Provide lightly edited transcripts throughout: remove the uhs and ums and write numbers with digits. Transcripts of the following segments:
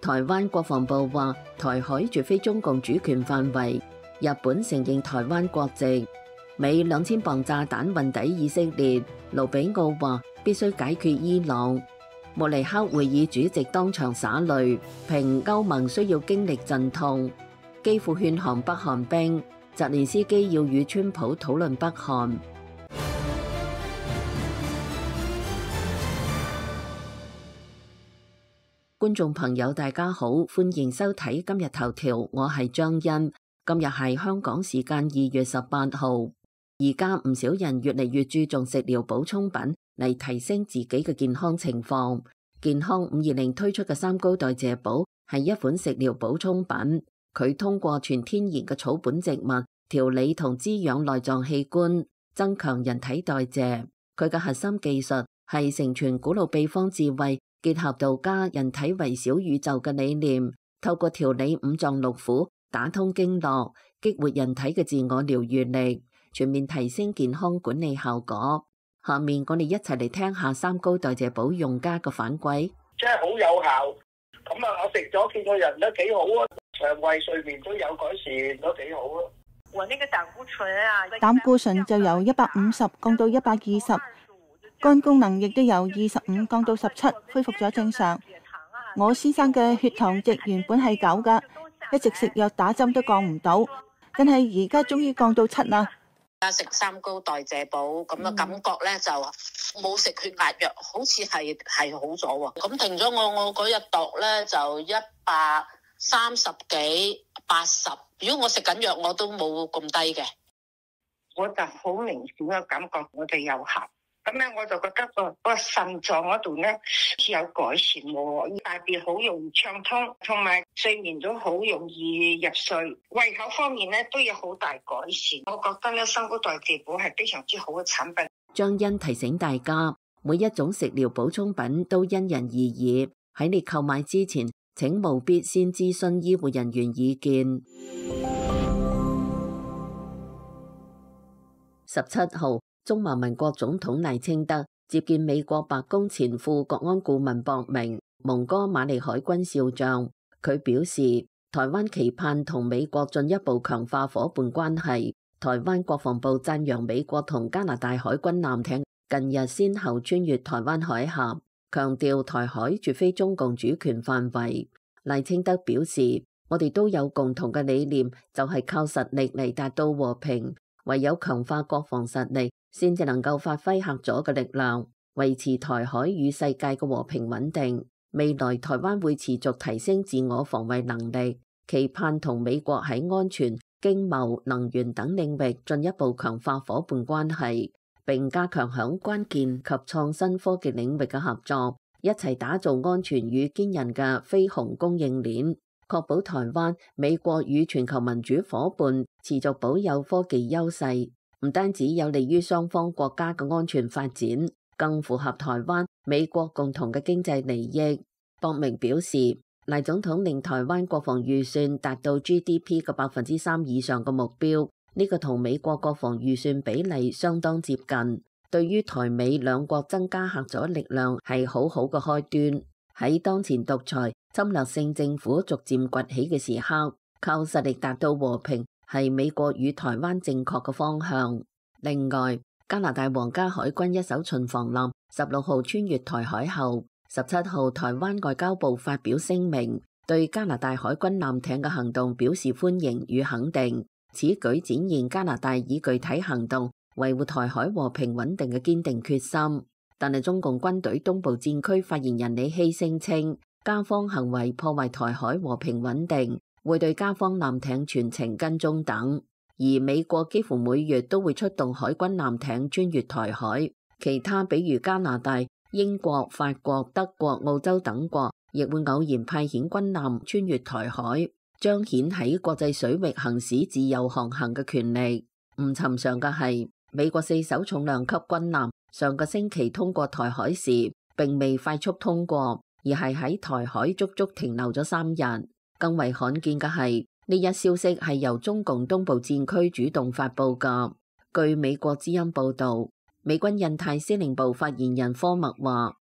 台灣國防部話，台海絕非中共主權範圍。日本承認台灣國籍。美2000磅炸彈運抵以色列。盧比奧話必須解決伊朗。慕尼黑會議主席當場灑淚，評歐盟需要經歷陣痛。基輔勸降北韓兵。澤連斯基要與川普討論北韓。觀眾朋友大家好，歡迎收睇今日頭條，我係張欣。今日係香港時間2月18號。而家唔少人越嚟越注重食療補充品嚟提升自己嘅健康情況。健康520推出嘅三高代謝寶係一款食療補充品，佢通過全天然嘅草本植物調理同滋養內臟器官，增強人體代謝。佢嘅核心技術係承傳古老秘方智慧，結合道家人體為小宇宙嘅理念，透過調理五臟六腑，打通經絡，激活人體嘅自我療愈力，全面提升健康管理效果。下面我哋一齊嚟聽下三高代謝寶用家嘅反饋。 真係好有效，咁啊，我食咗見個人都幾好啊，腸胃睡眠都有改善，都幾好啊。 我那個膽固醇啊， 膽固醇就由150降到120，肝功能亦都由25降到17，恢復咗正常。我先生嘅血糖值原本係9噶，一直食藥打針都降唔到，但係而家終於降到7啦。 食三高代謝寶咁嘅感覺咧，就冇食血壓藥，好似係好咗喎。咁停咗我嗰日度咧就130幾80。如果我食緊藥，我都冇咁低嘅。 我就好明顯嘅感覺，我哋有效。咁咧我就覺得個腎臟嗰度咧有改善喎，大便好容易暢通，同埋睡眠都好容易入睡，胃口方面咧都有好大改善。我覺得咧三高代謝寶係非常之好嘅產品。 張欣提醒大家，每一種食療補充品都因人而異，喺你購買之前，請務必先諮詢醫護人員意見。17號，中華民國總統賴清德接見美國白宮前副國安顧問博明、蒙哥馬利海軍少將。佢表示，台灣期盼同美國進一步強化夥伴關係。台灣國防部讚揚美國同加拿大海軍艦艇近日先後穿越台灣海峽，強調台海絕非中共主權範圍。賴清德表示，我哋都有共同嘅理念，就係靠實力嚟達到和平。唯有強化國防實力，先至能夠發揮嚇阻嘅力量，維持台海與世界嘅和平穩定。未來台灣會持續提升自我防衛能力，期盼同美國喺安全、經貿、能源等領域進一步強化夥伴關係，並加強響關鍵及創新科技領域嘅合作，一齊打造安全與堅韌嘅非鴻供應鏈。確保台灣、美國與全球民主夥伴持續保有科技優勢，唔單止有利於雙方國家嘅安全發展，更符合台灣、美國共同嘅經濟利益。博明表示，賴總統令台灣國防預算達到 GDP 嘅3%以上嘅目標，呢個同美國國防預算比例相當接近，對於台美兩國增加嚇阻力量係好好嘅開端。喺當前獨裁侵略性政府逐漸崛起嘅時刻，靠實力達到和平係美國與台灣正確嘅方向。另外，加拿大皇家海軍一艘巡防艦16號穿越台海後，17號台灣外交部發表聲明，對加拿大海軍艦艇嘅行動表示歡迎與肯定。此舉展現加拿大以具體行動維護台海和平穩定嘅堅定決心。但係中共軍隊東部戰區發言人李希聲稱，加方行為破壞台海和平穩定，會對加方艦艇全程跟蹤等。而美國幾乎每月都會出動海軍艦艇穿越台海，其他比如加拿大、英國、法國、德國、澳洲等國亦會偶然派遣軍艦穿越台海，彰顯喺國際水域行使自由航行嘅權利。唔尋常嘅係，美國4艘重量級軍艦上個星期通過台海時，並未快速通過，而係喺台海足足停留咗3日。更為罕見嘅係，呢一消息係由中共東部戰區主動發佈㗎。據美國之音報導，美軍印太司令部發言人科默話，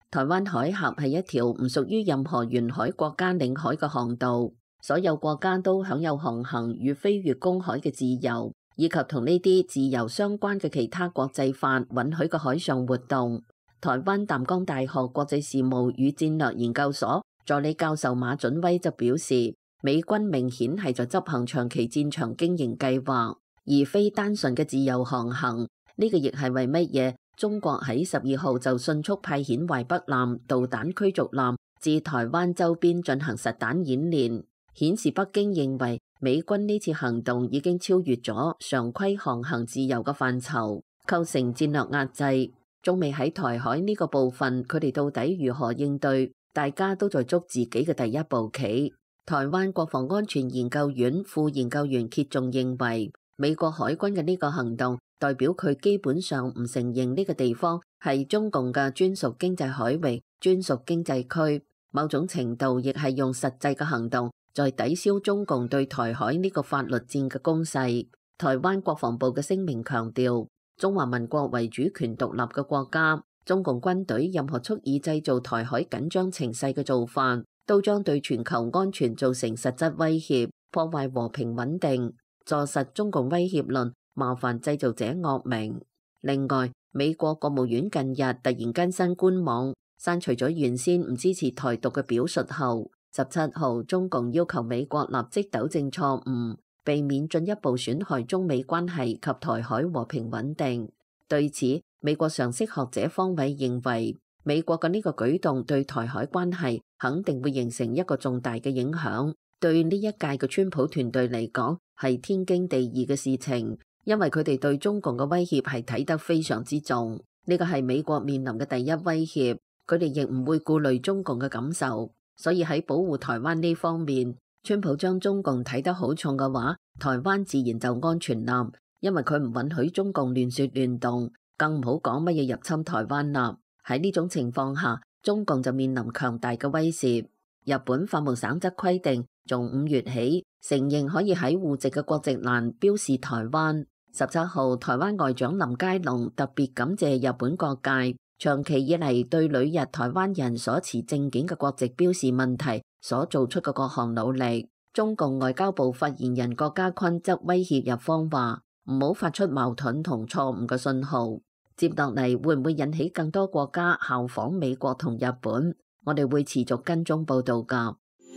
台灣海峽係一條唔屬於任何沿海國家領海嘅航道，所有國家都享有航行與飛越公海嘅自由，以及同呢啲自由相關嘅其他國際法允許嘅海上活動。台灣淡江大學國際事務與戰略研究所助理教授馬準威就表示，美軍明顯係在執行長期戰場經營計劃，而非單純嘅自由航行。呢個亦係為乜嘢中國喺12號就迅速派遣淮北艦導彈驅逐艦至台灣周邊進行實彈演練，顯示北京認為美軍呢次行動已經超越咗常規航行自由嘅範疇，構成戰略壓制。中美喺台海呢個部分，佢哋到底如何應對？大家都在捉自己嘅第一步棋。台灣國防安全研究院副研究員歇仲認為，美國海軍嘅呢個行動代表佢基本上唔承認呢個地方係中共嘅專屬經濟海域、專屬經濟區，某種程度亦係用實際嘅行動在抵消中共對台海呢個法律戰嘅攻勢。台灣國防部嘅聲明強調，中華民國為主權獨立嘅國家，中共軍隊任何蓄意製造台海緊張情勢嘅做法，都將對全球安全造成實質威脅，破壞和平穩定，坐實中共威脅論麻煩製造者惡名。另外，美國國務院近日突然更新官網，刪除咗原先唔支持台獨嘅表述後，17號中共要求美國立即糾正錯誤，避免進一步損害中美關係及台海和平穩定。對此，美國常識學者方偉認為，美國嘅呢個舉動對台海關係肯定會形成一個重大嘅影響，對呢一屆嘅川普團隊嚟講係天經地義嘅事情，因為佢哋對中共嘅威脅係睇得非常之重，呢個係美國面臨嘅第一威脅，佢哋亦唔會顧慮中共嘅感受，所以喺保護台灣呢方面，川普將中共睇得好重嘅話，台灣自然就安全啦，因為佢唔允許中共亂說亂動，更唔好講乜嘢入侵台灣啦。喺呢種情況下，中共就面臨強大嘅威脅。日本法務省則規定，從5月起承認可以喺戶籍嘅國籍欄標示台灣。17號，台灣外長林佳龍特別感謝日本各界長期以嚟對旅日台灣人所持證件嘅國籍標示問題所做出嘅各項努力。中共外交部發言人郭家坤則威脅日方話，唔好發出矛盾同錯誤嘅信號。接落嚟會唔會引起更多國家效仿美國同日本？我哋會持續跟蹤報導㗎。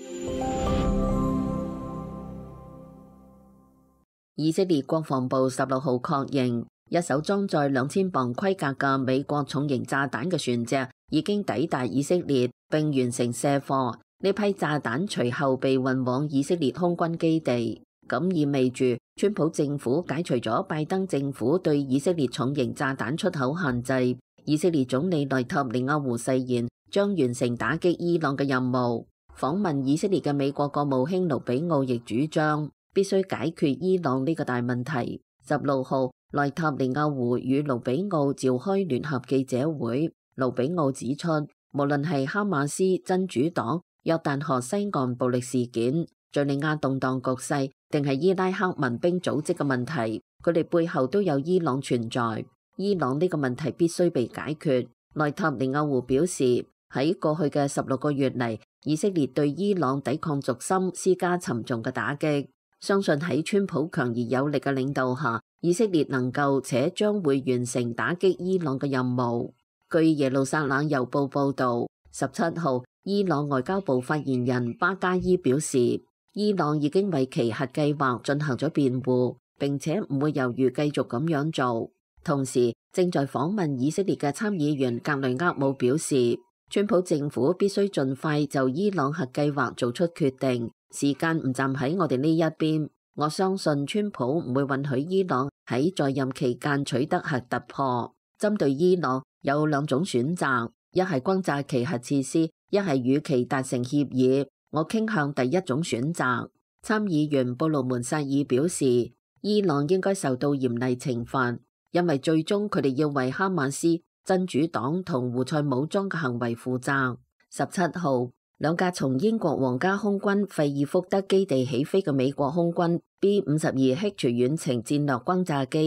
以色列國防部16號確認，一艘裝載2000磅規格嘅美國重型炸彈嘅船隻已經抵達以色列並完成卸貨。呢批炸彈隨後被運往以色列空軍基地。咁意味住，川普政府解除咗拜登政府對以色列重型炸彈出口限制。以色列總理內塔尼亞胡誓言將完成打擊伊朗嘅任務。訪問以色列嘅美國國務卿盧比奧亦主張必須解決伊朗呢個大問題。16號，內塔尼亞胡與盧比奧召開聯合記者會。盧比奧指出，無論係哈馬斯、真主黨、約旦河西岸暴力事件、敘利亞動盪局勢，定係伊拉克民兵組織嘅問題，佢哋背後都有伊朗存在。伊朗呢個問題必須被解決。內塔尼亞胡表示，喺過去嘅16個月嚟，以色列對伊朗抵抗軸心施加沉重嘅打擊。相信喺川普強而有力嘅領導下，以色列能夠且將會完成打擊伊朗嘅任務。據耶路撒冷郵報報導，17號，伊朗外交部發言人巴加伊表示，伊朗已經為其核計劃進行咗辯護，並且唔會猶豫繼續咁樣做。同時，正在訪問以色列嘅參議員格雷厄姆表示，川普政府必須盡快就伊朗核計劃做出決定，時間唔站喺我哋呢一邊。我相信川普唔會允許伊朗喺在任期間取得核突破。針對伊朗有2種選擇，一係轟炸其核設施，一係與其達成協議。我傾向第一種選擇。參議員布魯門薩爾表示，伊朗應該受到嚴厲懲罰，因為最終佢哋要為哈馬斯、真主黨同胡塞武裝嘅行為負責。17號，2架從英國皇家空軍費爾福德基地起飛嘅美國空軍 B-52H 遠程戰略轟炸機，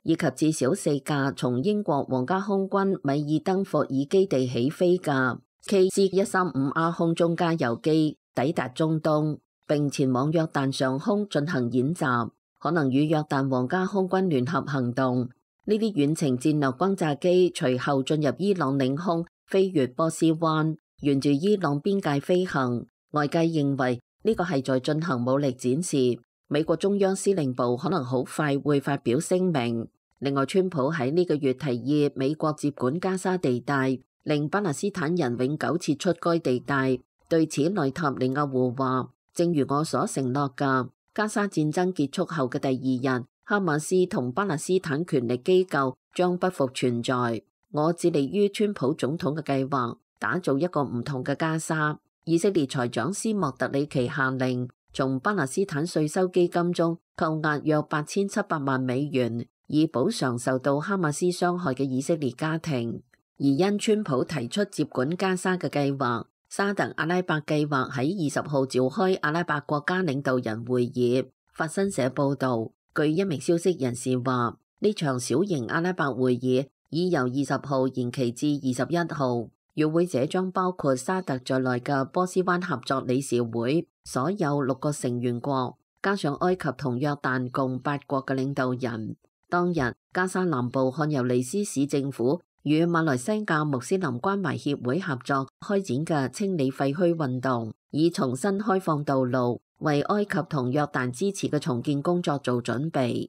以及至少4架從英國皇家空軍米爾登霍爾基地起飛嘅 KC-135R 空中加油機抵達中東，並前往約旦上空進行演習，可能與約旦皇家空軍聯合行動。呢啲遠程戰略轟炸機隨後進入伊朗領空，飛越波斯灣，沿住伊朗邊界飛行。外界認為呢個係在進行武力展示。美國中央司令部可能好快會發表聲明。另外，川普喺呢個月提議美國接管加沙地帶，令巴勒斯坦人永久撤出該地帶。對此，內塔尼亞胡話：正如我所承諾嘅，加沙戰爭結束後嘅第2日，哈馬斯同巴勒斯坦權力機構將不復存在。我致力於川普總統嘅計劃，打造一個唔同嘅加沙。以色列財長斯莫特里奇下令從巴勒斯坦稅收基金中扣押約8700萬美元，以補償受到哈馬斯傷害嘅以色列家庭。而因川普提出接管加沙嘅計劃，沙特阿拉伯計劃喺20號召開阿拉伯國家領導人會議。法新社報導，據一名消息人士話，呢場小型阿拉伯會議已由20號延期至21號。與會者將包括沙特在內嘅波斯灣合作理事會所有6個成員國，加上埃及同約旦共8國嘅領導人。當日，加沙南部漢尤尼斯市政府與馬來西亞穆斯林關懷協會合作開展嘅清理廢墟運動，以重新開放道路，為埃及同約旦支持嘅重建工作做準備。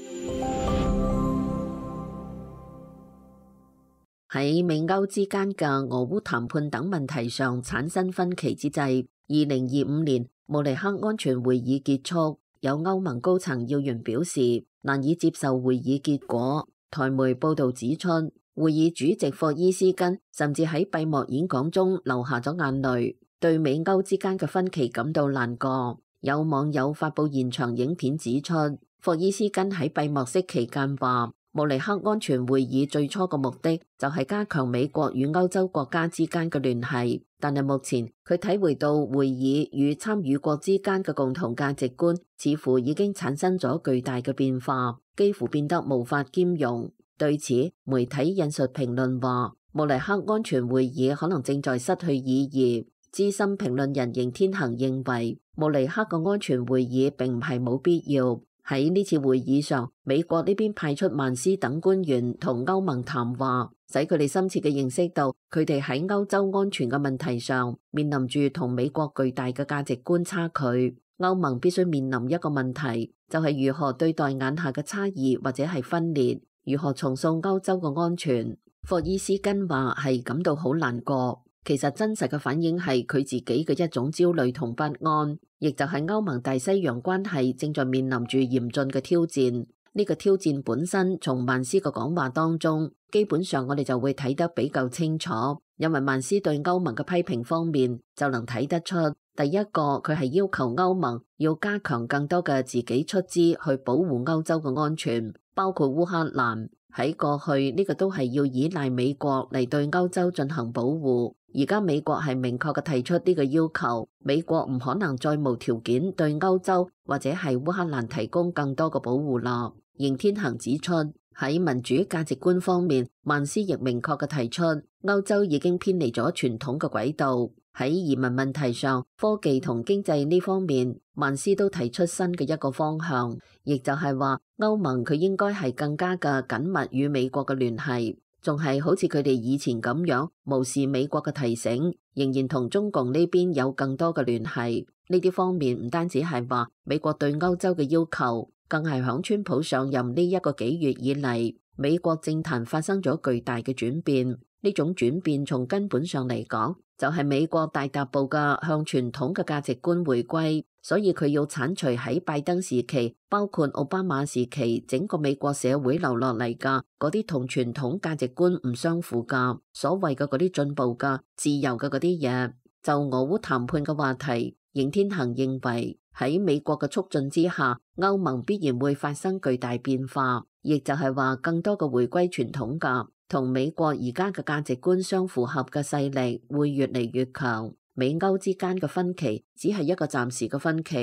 喺美歐之間嘅俄烏談判等問題上產生分歧之際，2025年慕尼黑安全會議結束，有歐盟高層要員表示難以接受會議結果。台媒報導指出，會議主席霍伊斯根甚至喺閉幕演講中流下咗眼淚，對美歐之間嘅分歧感到難過。有網友發布現場影片指出，霍伊斯根喺閉幕式期間話，慕尼黑安全會議最初嘅目的就係加強美國與歐洲國家之間嘅聯繫，但係目前佢體會到會議與參與國之間嘅共同價值觀似乎已經產生咗巨大嘅變化，幾乎變得無法兼容。對此，媒體引述評論話，慕尼黑安全會議可能正在失去意義。資深評論人邢天行認為，慕尼黑嘅安全會議並唔係冇必要。喺呢次會議上，美國呢邊派出曼斯等官員同歐盟談話，使佢哋深切嘅認識到佢哋喺歐洲安全嘅問題上面臨住同美國巨大嘅價值觀差距。歐盟必須面臨一個問題，就係如何對待眼下嘅差異或者係分裂，如何重塑歐洲嘅安全。霍伊斯根話係感到好難過，其實真實嘅反應係佢自己嘅一種焦慮同不安。亦就係歐盟大西洋關係正在面臨住嚴峻嘅挑戰。呢個挑戰本身從曼斯嘅講話當中，基本上我哋就會睇得比較清楚。因為曼斯對歐盟嘅批評方面，就能睇得出，第一個佢係要求歐盟要加強更多嘅自己出資去保護歐洲嘅安全，包括烏克蘭。喺過去呢個都係要依賴美國嚟對歐洲進行保護。而家美國係明確嘅提出呢個要求，美國唔可能再無條件對歐洲或者係烏克蘭提供更多嘅保護啦。邢天行指出，喺民主價值觀方面，曼斯亦明確嘅提出，歐洲已經偏離咗傳統嘅軌道。喺移民問題上、科技同經濟呢方面，曼斯都提出新嘅一個方向，亦就係話歐盟佢應該係更加嘅緊密與美國嘅聯繫。仲係好似佢哋以前咁樣無視美國嘅提醒，仍然同中共呢邊有更多嘅聯繫。呢啲方面唔單止係話美國對歐洲嘅要求，更係響川普上任呢一個幾月以嚟，美國政壇發生咗巨大嘅轉變。呢種轉變從根本上嚟講，就係美國大踏步嘅向傳統嘅價值觀回歸。所以佢要剷除喺拜登時期，包括奧巴馬時期整個美國社會留落嚟嘅嗰啲同傳統價值觀唔相符嘅所謂嘅嗰啲進步嘅自由嘅嗰啲嘢。就俄烏談判嘅話題，邢天行認為喺美國嘅促進之下，歐盟必然會發生巨大變化，亦就係話更多嘅回歸傳統嘅同美國而家嘅價值觀相符合嘅勢力會越嚟越強。美歐之間嘅分歧只係一個暫時嘅分歧，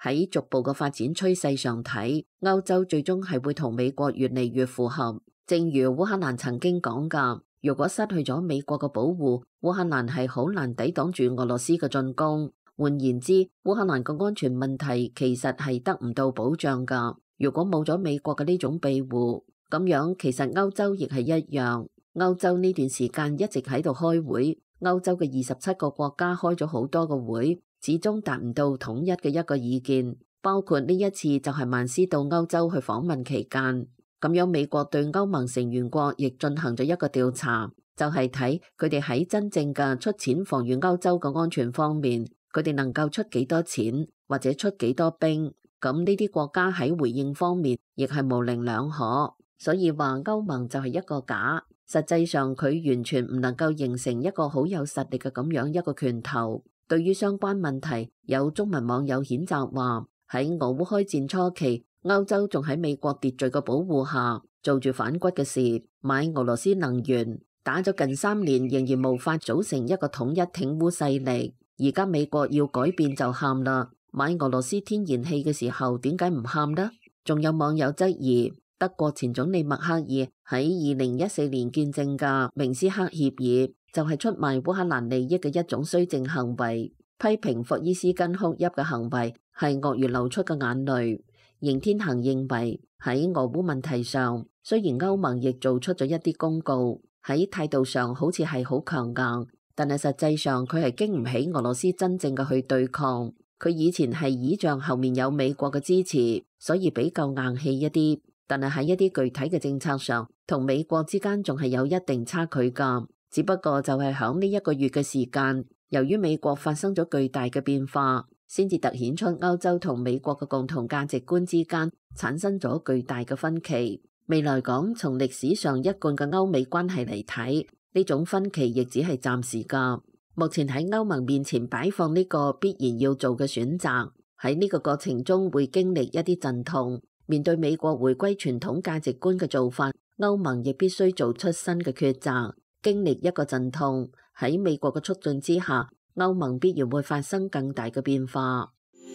喺逐步嘅發展趨勢上睇，歐洲最終係會同美國越嚟越符合。正如烏克蘭曾經講㗎，如果失去咗美國嘅保護，烏克蘭係好難抵擋住俄羅斯嘅進攻。換言之，烏克蘭嘅安全問題其實係得唔到保障㗎。如果冇咗美國嘅呢種庇護，咁樣其實歐洲亦係一樣。歐洲呢段時間一直喺度開會，歐洲嘅27個國家開咗好多個會，始終達唔到統一嘅一個意見。包括呢一次就係曼斯到歐洲去訪問期間，咁樣美國對歐盟成員國亦進行咗一個調查，就係睇佢哋喺真正嘅出錢防禦歐洲嘅安全方面，佢哋能夠出幾多錢或者出幾多兵。咁呢啲國家喺回應方面亦係模棱兩可，所以話歐盟就係一個假，實際上佢完全唔能夠形成一個好有實力嘅咁樣一個拳頭。對於相關問題，有中文網友譴責話，喺俄烏開戰初期，歐洲仲喺美國秩序嘅保護下做住反骨嘅事，買俄羅斯能源，打咗近3年仍然無法組成一個統一挺烏勢力。而家美國要改變就喊啦，買俄羅斯天然氣嘅時候點解唔喊呢？仲有網友質疑德國前總理默克爾喺2014年見證嘅明斯克協議就係出賣烏克蘭利益嘅一種綏靖行為，批評霍伊斯根哭泣嘅行為係鱷魚流出嘅眼淚。邢天行認為喺俄烏問題上，雖然歐盟亦做出咗一啲公告，喺態度上好似係好強硬，但係實際上佢係經唔起俄羅斯真正嘅去對抗。佢以前係倚仗後面有美國嘅支持，所以比較硬氣一啲，但係喺一啲具體嘅政策上，同美國之間仲係有一定差距㗎。只不過就係響呢1個月嘅時間，由於美國發生咗巨大嘅變化，先至凸顯出歐洲同美國嘅共同價值觀之間產生咗巨大嘅分歧。未來講，從歷史上一貫嘅歐美關係嚟睇，呢種分歧亦只係暫時㗎。目前喺歐盟面前擺放呢個必然要做嘅選擇，喺呢個過程中會經歷一啲陣痛。面對美國回歸傳統價值觀嘅做法，歐盟亦必須做出新嘅抉擇，經歷一個陣痛。喺美國嘅促進之下，歐盟必然會發生更大嘅變化。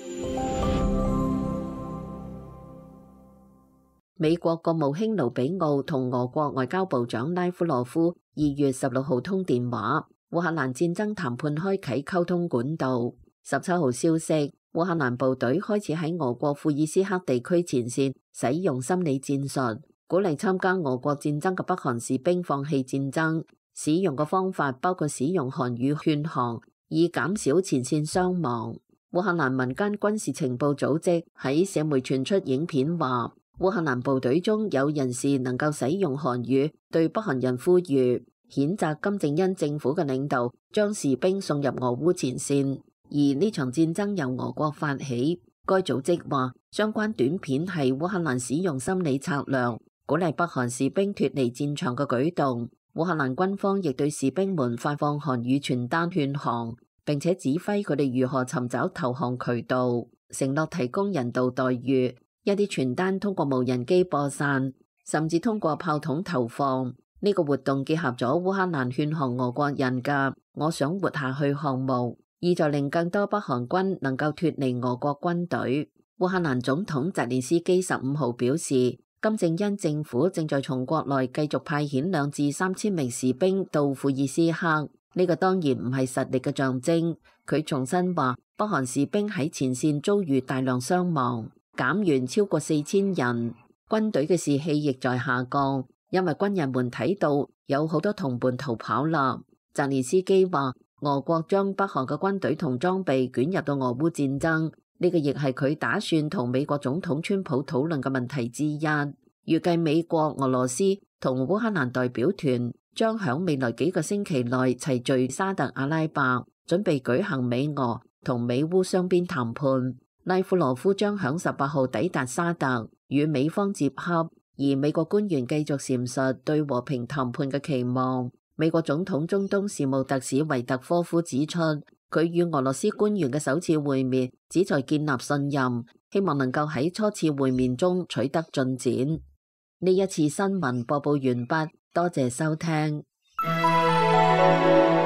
美國國務卿盧比奧同俄國外交部長拉夫羅夫2月16號通電話，烏克蘭戰爭談判開啟溝通管道。17號消息，烏克蘭部隊開始喺俄國庫爾斯克地區前線使用心理戰術，鼓勵參加俄國戰爭嘅北韓士兵放棄戰爭。使用嘅方法包括使用韓語勸降，以減少前線傷亡。烏克蘭民間軍事情報組織喺社媒傳出影片話，烏克蘭部隊中有人士能夠使用韓語，對北韓人呼籲，譴責金正恩政府嘅領導將士兵送入俄烏前線。而呢場戰爭由俄國發起，該組織話相關短片係烏克蘭使用心理策略，鼓勵北韓士兵脫離戰場嘅舉動。烏克蘭軍方亦對士兵們發放韓語傳單勸降，並且指揮佢哋如何尋找投降渠道，承諾提供人道待遇。一啲傳單通過無人機播散，甚至通過炮筒投放。呢個活動結合咗烏克蘭勸降俄國人嘅我想活下去項目，意在令更多北韓軍能夠脫離俄國軍隊。烏克蘭總統澤連斯基15號表示，金正恩政府正在從國內繼續派遣2至3千名士兵到庫爾斯克，呢個當然唔係實力嘅象徵。佢重申話，北韓士兵喺前線遭遇大量傷亡，減員超過4000人，軍隊嘅士氣亦在下降，因為軍人們睇到有好多同伴逃跑啦。澤連斯基話，俄國將北韓嘅軍隊同裝備捲入到俄烏戰爭。呢個亦係佢打算同美國總統川普討論嘅問題之一。預計美國、俄羅斯同烏克蘭代表團將喺未來幾個星期內齊聚沙特阿拉伯，準備舉行美俄同美烏雙邊談判。拉夫羅夫將喺18號抵達沙特，與美方接洽。而美國官員繼續闡述對和平談判嘅期望。美國總統中東事務特使維特科夫指出，佢與俄羅斯官員嘅首次會面旨在建立信任，希望能夠喺初次會面中取得進展。呢一次新聞播報完畢，多謝收聽。